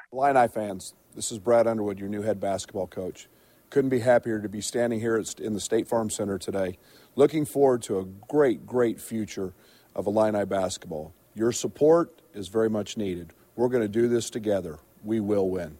Illini fans, this is Brad Underwood, your new head basketball coach. Couldn't be happier to be standing here in the State Farm Center today. Looking forward to a great, great future of Illini basketball. Your support is very much needed. We're going to do this together. We will win.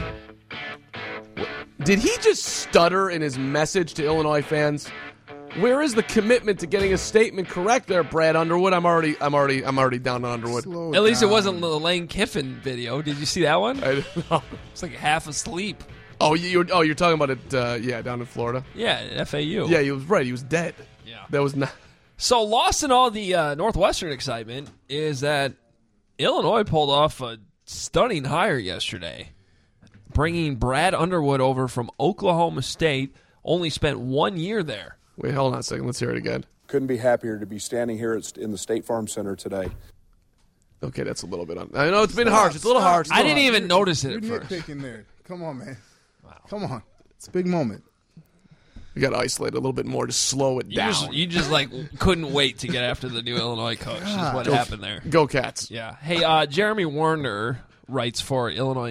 Did he just stutter in his message to Illinois fans? Where is the commitment to getting a statement correct there, Brad Underwood? I'm already down on Underwood. At least it wasn't the Lane Kiffin video. Did you see that one? I don't know. It's like half asleep. Oh, you're talking about it? Down in Florida. Yeah, at FAU. Yeah, he was right. He was dead. Yeah, that was not. So lost in all the Northwestern excitement is that Illinois pulled off a stunning hire yesterday, bringing Brad Underwood over from Oklahoma State. Only spent 1 year there. Wait, hold on a second. Let's hear it again. Couldn't be happier to be standing here in the State Farm Center today. Okay, that's a little bit I know it's been harsh. It's a little harsh. I didn't even notice it at You're first. nitpicking there. Come on, man. Wow. Come on. It's a big moment. We got to isolate a little bit more to slow it down. You just couldn't wait to get after the new Illinois coach. Is what happened there. Go Cats. Yeah. Hey, Jeremy Werner writes for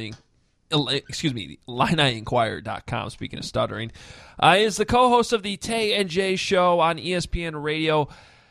IlliniInquirer.com, speaking of stuttering. Is the co-host of the Tay and Jay show on ESPN Radio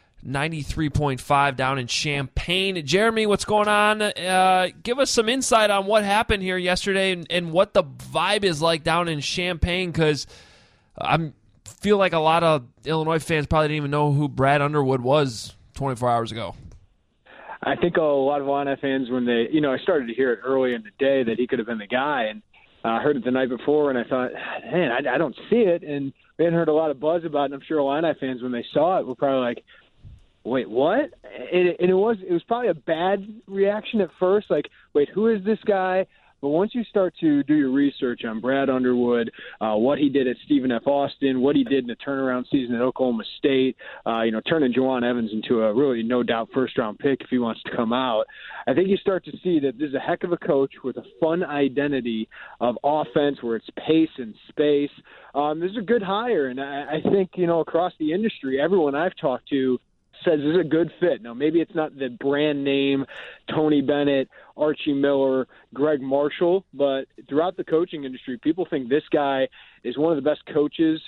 93.5 down in Champaign. Jeremy, what's going on? Give us some insight on what happened here yesterday and what the vibe is like down in Champaign, because I feel like a lot of Illinois fans probably didn't even know who Brad Underwood was 24 hours ago. I think a lot of Illini fans, when they, I started to hear it early in the day that he could have been the guy, and I heard it the night before, and I thought, man, I don't see it, and we hadn't heard a lot of buzz about it, and I'm sure Illini fans, when they saw it, were probably like, wait, what? And it was probably a bad reaction at first, like, wait, who is this guy? But once you start to do your research on Brad Underwood, what he did at Stephen F. Austin, what he did in the turnaround season at Oklahoma State, turning Juwan Evans into a really no-doubt first-round pick if he wants to come out, I think you start to see that this is a heck of a coach with a fun identity of offense where it's pace and space. This is a good hire, and I think, across the industry, everyone I've talked to says this is a good fit. Now, maybe it's not the brand name Tony Bennett, Archie Miller, Greg Marshall, but throughout the coaching industry, people think this guy is one of the best coaches,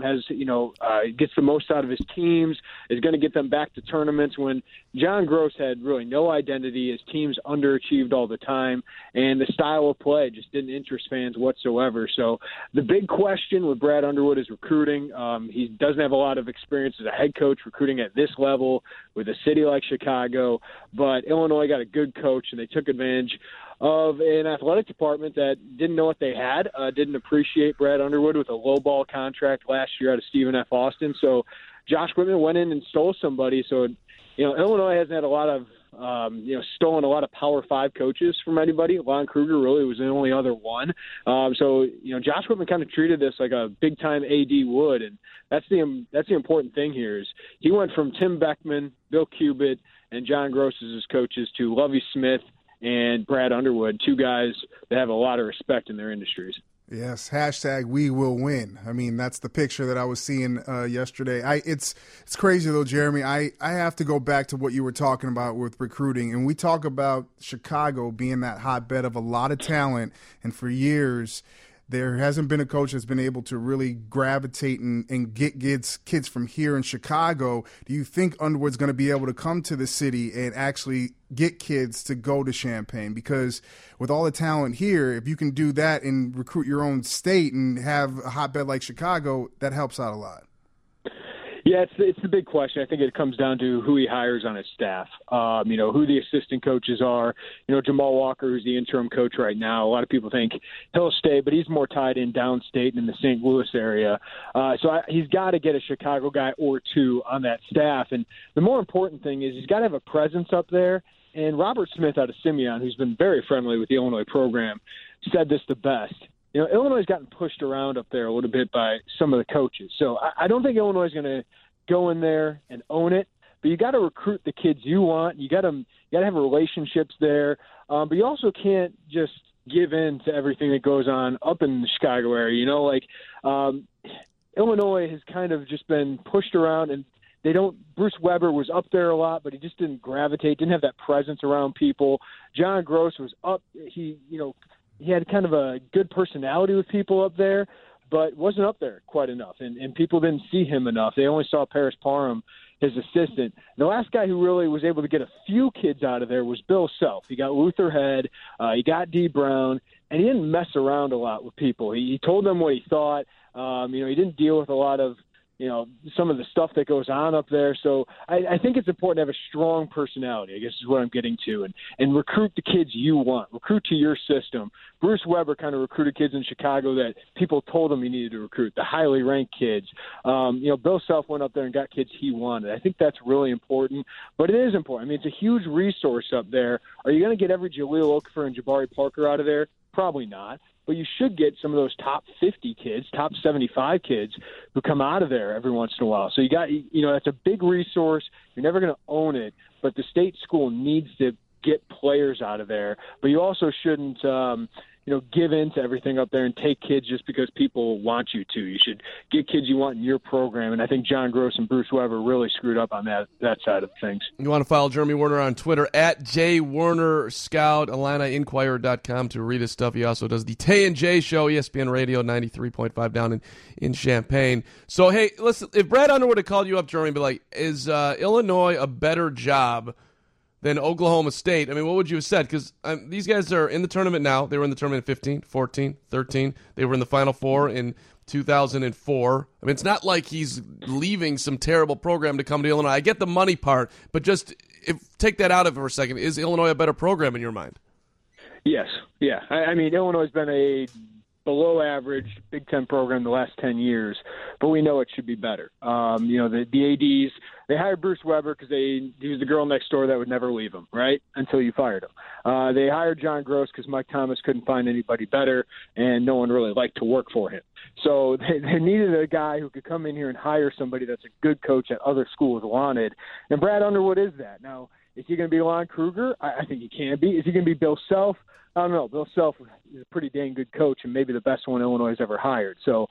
gets the most out of his teams, is going to get them back to tournaments when John Gross had really no identity. His teams underachieved all the time, and the style of play just didn't interest fans whatsoever. So the big question with Brad Underwood is recruiting. He doesn't have a lot of experience as a head coach recruiting at this level with a city like Chicago, but Illinois got a good coach, and they took advantage of an athletic department that didn't know what they had, didn't appreciate Brad Underwood with a low-ball contract last year out of Stephen F. Austin. So Josh Whitman went in and stole somebody. So, Illinois hasn't had a lot of, stolen a lot of Power 5 coaches from anybody. Lon Kruger really was the only other one. Josh Whitman kind of treated this like a big-time AD would, and that's the important thing here is he went from Tim Beckman, Bill Cubit, and John Gross as his coaches to Lovie Smith and Brad Underwood, two guys that have a lot of respect in their industries. Yes, hashtag we will win. I mean, that's the picture that I was seeing yesterday. It's crazy, though, Jeremy. I have to go back to what you were talking about with recruiting. And we talk about Chicago being that hotbed of a lot of talent. And for years, there hasn't been a coach that's been able to really gravitate and get kids from here in Chicago. Do you think Underwood's going to be able to come to the city and actually get kids to go to Champaign? Because with all the talent here, if you can do that and recruit your own state and have a hotbed like Chicago, that helps out a lot. Yeah, it's the big question. I think it comes down to who he hires on his staff, who the assistant coaches are. Jamal Walker, who's the interim coach right now, a lot of people think he'll stay, but he's more tied in downstate in the St. Louis area. He's got to get a Chicago guy or two on that staff. And the more important thing is he's got to have a presence up there. And Robert Smith out of Simeon, who's been very friendly with the Illinois program, said this the best. Illinois has gotten pushed around up there a little bit by some of the coaches. So I don't think Illinois is going to go in there and own it, but you got to recruit the kids you want. You got to have relationships there, but you also can't just give in to everything that goes on up in the Chicago area. Illinois has kind of just been pushed around, and Bruce Weber was up there a lot, but he just didn't gravitate, didn't have that presence around people. John Gross was up. He, he had kind of a good personality with people up there, but wasn't up there quite enough, and people didn't see him enough. They only saw Paris Parham, his assistant. The last guy who really was able to get a few kids out of there was Bill Self. He got Luther Head, he got D. Brown, and he didn't mess around a lot with people. He told them what he thought. He didn't deal with a lot of some of the stuff that goes on up there. So I think it's important to have a strong personality, I guess is what I'm getting to, and recruit the kids you want. Recruit to your system. Bruce Weber kind of recruited kids in Chicago that people told him he needed to recruit, the highly ranked kids. Bill Self went up there and got kids he wanted. I think that's really important, but it is important. I mean, it's a huge resource up there. Are you going to get every Jahlil Okafor and Jabari Parker out of there? Probably not. But you should get some of those top 50 kids, top 75 kids who come out of there every once in a while. So you got, that's a big resource. You're never going to own it, but the state school needs to get players out of there. But you also shouldn't, give in to everything up there and take kids just because people want you to. You should get kids you want in your program. And I think John Gross and Bruce Weber really screwed up on that side of things. You want to follow Jeremy Werner on Twitter at JWernerScout, IlliniInquirer.com to read his stuff. He also does the Tay and Jay Show, ESPN Radio 93.5 down in Champaign. So, hey, listen, if Brad Underwood had called you up, Jeremy, and be like, is Illinois a better job than Oklahoma State? I mean, what would you have said? Because these guys are in the tournament now. They were in the tournament in 15, 14, 13. They were in the Final Four in 2004. I mean, it's not like he's leaving some terrible program to come to Illinois. I get the money part, but just take that out of it for a second. Is Illinois a better program in your mind? Yes. Yeah. I mean, Illinois has been a below average Big Ten program the last 10 years, but we know it should be better. The ADs, they hired Bruce Weber because he was the girl next door that would never leave him, right, until you fired him. They hired John Gross because Mike Thomas couldn't find anybody better, and no one really liked to work for him. So they needed a guy who could come in here and hire somebody that's a good coach that other schools wanted, and Brad Underwood is that. Now, is he going to be Lon Kruger? I think he can be. Is he going to be Bill Self? I don't know. Bill Self is a pretty dang good coach and maybe the best one Illinois has ever hired. So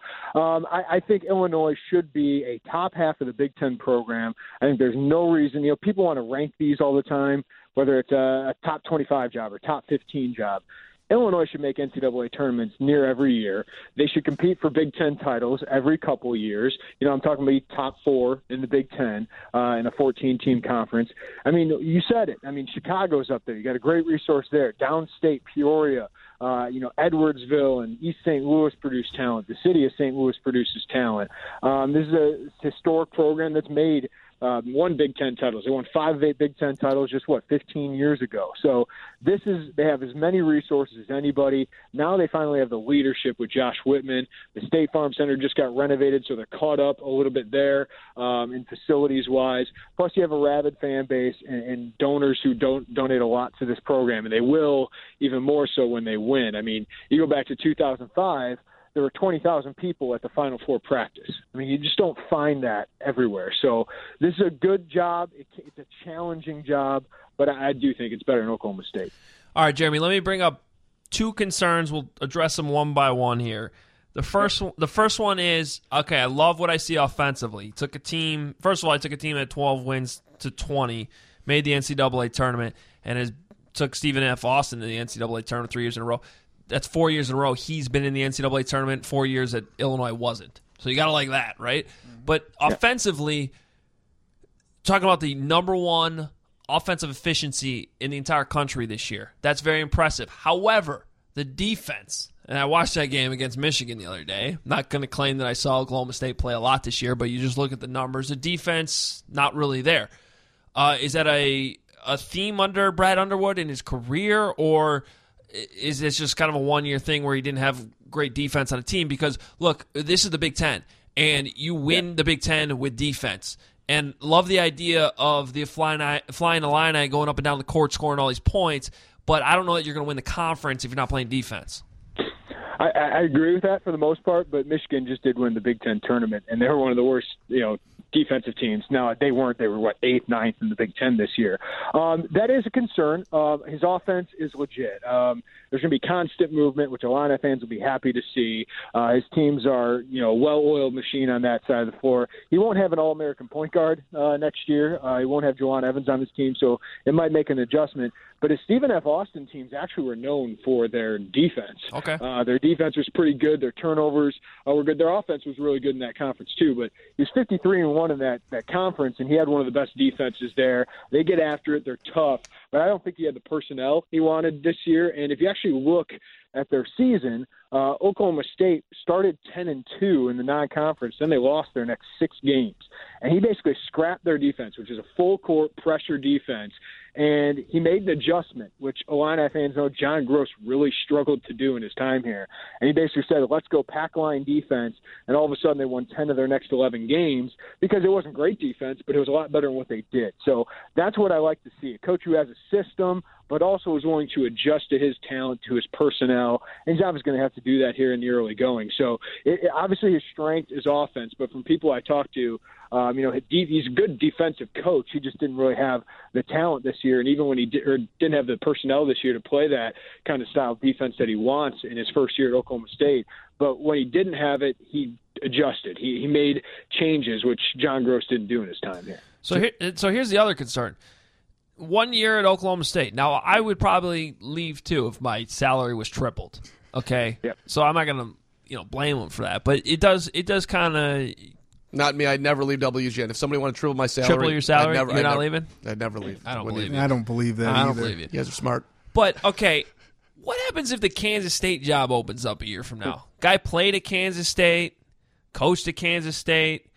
I think Illinois should be a top half of the Big Ten program. I think there's no reason. People want to rank these all the time, whether it's a top 25 job or top 15 job. Illinois should make NCAA tournaments near every year. They should compete for Big Ten titles every couple of years. I'm talking about top 4 in the Big Ten in a 14-team conference. I mean, you said it. I mean, Chicago's up there. You got a great resource there. Downstate, Peoria, Edwardsville and East St. Louis produce talent. The city of St. Louis produces talent. This is a historic program that's made won Big Ten titles. They won 5 Big Ten titles just 15 years ago. So they have as many resources as anybody. Now they finally have the leadership with Josh Whitman. The State Farm Center just got renovated, so they're caught up a little bit there in facilities wise. Plus you have a rabid fan base and donors who donate a lot to this program, and they will even more so when they win. I mean, you go back to 2005. There were 20,000 people at the Final Four practice. I mean, you just don't find that everywhere. So this is a good job. It's a challenging job, but I do think it's better than Oklahoma State. All right, Jeremy, let me bring up 2 concerns. We'll address them one by one here. The first one is, okay, I love what I see offensively. First of all, I took a team at 12 wins to 20, made the NCAA tournament, and took Stephen F. Austin to the NCAA tournament 3 years in a row. That's 4 years in a row. He's been in the NCAA tournament. 4 years that Illinois wasn't. So you got to like that, right? Mm-hmm. But offensively, talking about the number 1 offensive efficiency in the entire country this year, that's very impressive. However, the defense, and I watched that game against Michigan the other day. I'm not going to claim that I saw Oklahoma State play a lot this year, but you just look at the numbers. The defense, not really there. Is that a theme under Brad Underwood in his career, or is this just kind of a one-year thing where he didn't have great defense on a team? Because, look, this is the Big Ten, and you win the Big Ten with defense. And love the idea of the flying Illini going up and down the court scoring all these points, but I don't know that you're going to win the conference if you're not playing defense. I agree with that for the most part, but Michigan just did win the Big Ten tournament, and they were one of the worst, defensive teams. Now, they weren't. They were, 8th, 9th in the Big Ten this year. That is a concern. His offense is legit. There's going to be constant movement, which Illini fans will be happy to see. His teams are, a well-oiled machine on that side of the floor. He won't have an All-American point guard next year. He won't have Juwan Evans on his team, so it might make an adjustment. But his Stephen F. Austin teams actually were known for their defense. Okay. Their defense was pretty good. Their turnovers were good. Their offense was really good in that conference too. But he was 53-1 in that conference, and he had one of the best defenses there. They get after it. They're tough. But I don't think he had the personnel he wanted this year. And if you actually look at their season, Oklahoma State started 10-2 in the non-conference. Then they lost their next 6 games. And he basically scrapped their defense, which is a full-court pressure defense. And he made an adjustment, which Illini fans know John Gross really struggled to do in his time here. And he basically said, let's go pack line defense. And all of a sudden they won 10 of their next 11 games because it wasn't great defense, but it was a lot better than what they did. So that's what I like to see. A coach who has a system, but also is willing to adjust to his talent, to his personnel. And he's obviously going to have to do that here in the early going. So obviously his strength is offense, but from people I talk to, he's a good defensive coach. He just didn't really have the talent this year. And even when he didn't have the personnel this year to play that kind of style of defense that he wants in his first year at Oklahoma State. But when he didn't have it, he adjusted. He made changes, which John Gross didn't do in his time here. So here's the other concern. 1 year at Oklahoma State. Now, I would probably leave too if my salary was tripled. Okay? Yep. So I'm not going to blame him for that. But it does kind of... Not me. I'd never leave WGN. If somebody wanted to triple my salary, triple your salary, you're not leaving? I'd never leave. I don't believe it. I don't believe that either. I don't believe it. You guys are smart. But, okay, what happens if the Kansas State job opens up a year from now? Guy played at Kansas State, coached at Kansas State.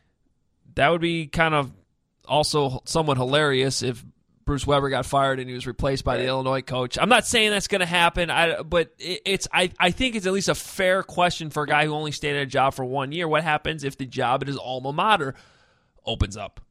That would be kind of also somewhat hilarious if Bruce Weber got fired and he was replaced by the Illinois coach. I'm not saying that's going to happen, but I think it's at least a fair question for a guy who only stayed at a job for 1 year. What happens if the job at his alma mater opens up?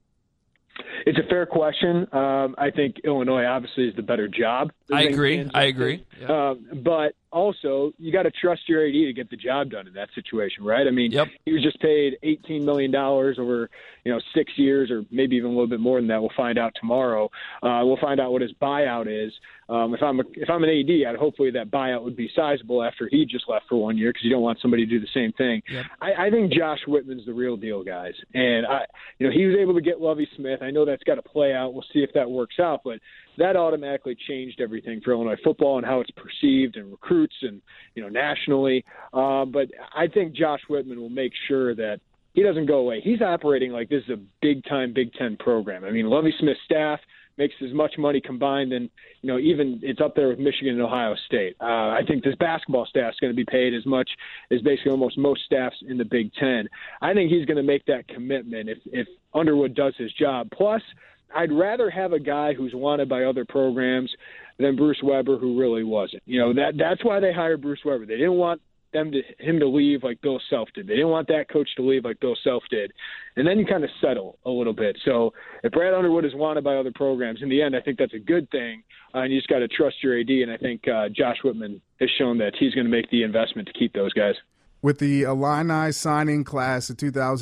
It's a fair question. I think Illinois obviously is the better job. I agree. Yeah. But also, you got to trust your AD to get the job done in that situation, right? I mean, He was just paid $18 million over 6 years, or maybe even a little bit more than that. We'll find out tomorrow. We'll find out what his buyout is. If I'm an AD, hopefully that buyout would be sizable after he just left for 1 year, because you don't want somebody to do the same thing. Yep. I think Josh Whitman's the real deal, guys, and he was able to get Lovie Smith. I know that's got to play out. We'll see if that works out, but that automatically changed everything for Illinois football and how it's perceived and recruits and nationally. But I think Josh Whitman will make sure that he doesn't go away. He's operating like this is a big-time Big Ten program. I mean, Lovie Smith's staff makes as much money combined, and even it's up there with Michigan and Ohio State. I think this basketball staff is going to be paid as much as basically almost most staffs in the Big Ten. I think he's going to make that commitment if Underwood does his job. Plus, I'd rather have a guy who's wanted by other programs than Bruce Weber, who really wasn't. That's why they hired Bruce Weber. They didn't want him to leave like Bill Self did. They didn't want that coach to leave like Bill Self did. And then you kind of settle a little bit. So if Brad Underwood is wanted by other programs, in the end, I think that's a good thing. And you just got to trust your AD. And I think Josh Whitman has shown that he's going to make the investment to keep those guys. With the Illini signing class of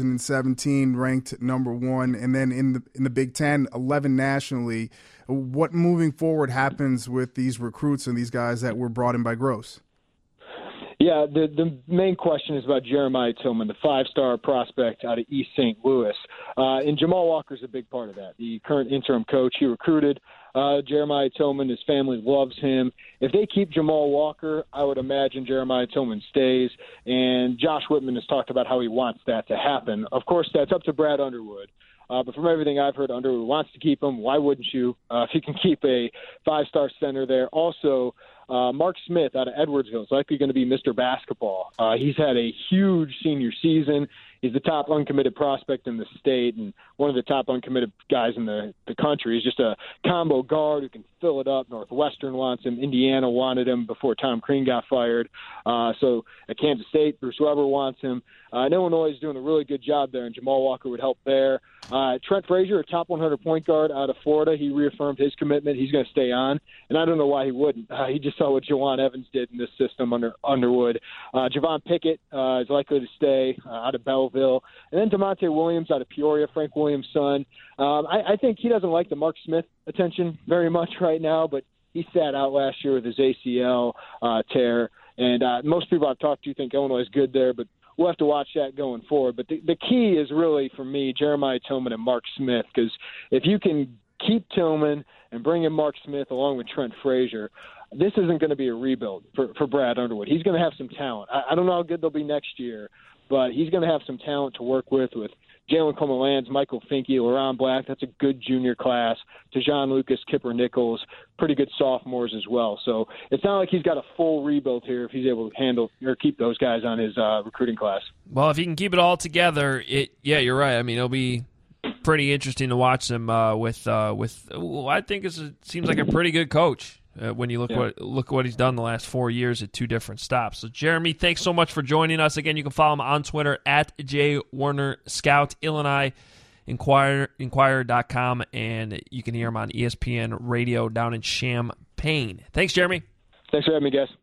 2017 ranked number 1, and then in the Big Ten, 11 nationally, what moving forward happens with these recruits and these guys that were brought in by Gross? Yeah, the main question is about Jeremiah Tillman, the 5-star prospect out of East St. Louis. And Jamal Walker's a big part of that. The current interim coach, he recruited Jeremiah Tillman. His family loves him. If they keep Jamal Walker, I would imagine Jeremiah Tillman stays. And Josh Whitman has talked about how he wants that to happen. Of course, that's up to Brad Underwood. But from everything I've heard, Underwood wants to keep him. Why wouldn't you? If you can keep a 5-star center there. Also, Mark Smith out of Edwardsville is likely going to be Mr. Basketball. He's had a huge senior season. He's the top uncommitted prospect in the state and one of the top uncommitted guys in the country. He's just a combo guard who can fill it up. Northwestern wants him. Indiana wanted him before Tom Crean got fired. So at Kansas State, Bruce Weber wants him. Illinois is doing a really good job there, and Jamal Walker would help there. Trent Frazier, a top 100 point guard out of Florida, he reaffirmed his commitment. He's going to stay on, and I don't know why he wouldn't. He just saw what Jawan Evans did in this system under Underwood. Javon Pickett is likely to stay out of Belleville. And then DeMonte Williams out of Peoria, Frank Williams' son. I think he doesn't like the Mark Smith attention very much right now, but he sat out last year with his ACL tear. And most people I've talked to think Illinois is good there, but we'll have to watch that going forward. But the key is really, for me, Jeremiah Tillman and Mark Smith, because if you can keep Tillman and bring in Mark Smith along with Trent Frazier, this isn't going to be a rebuild for Brad Underwood. He's going to have some talent. I don't know how good they'll be next year, but he's going to have some talent to work with Jalen Coleman-Lands, Michael Finke, LaRon Black. That's a good junior class. Tejon Lucas, Kipper Nichols, pretty good sophomores as well. So it's not like he's got a full rebuild here if he's able to handle or keep those guys on his recruiting class. Well, if he can keep it all together, yeah, you're right. I mean, it'll be pretty interesting to watch them with I think it seems like a pretty good coach. When you look what he's done the last 4 years at two different stops. So, Jeremy, thanks so much for joining us. Again, you can follow him on Twitter at JWarnerScout, Illini Inquirer.com, and you can hear him on ESPN Radio down in Champaign. Thanks, Jeremy. Thanks for having me, guys.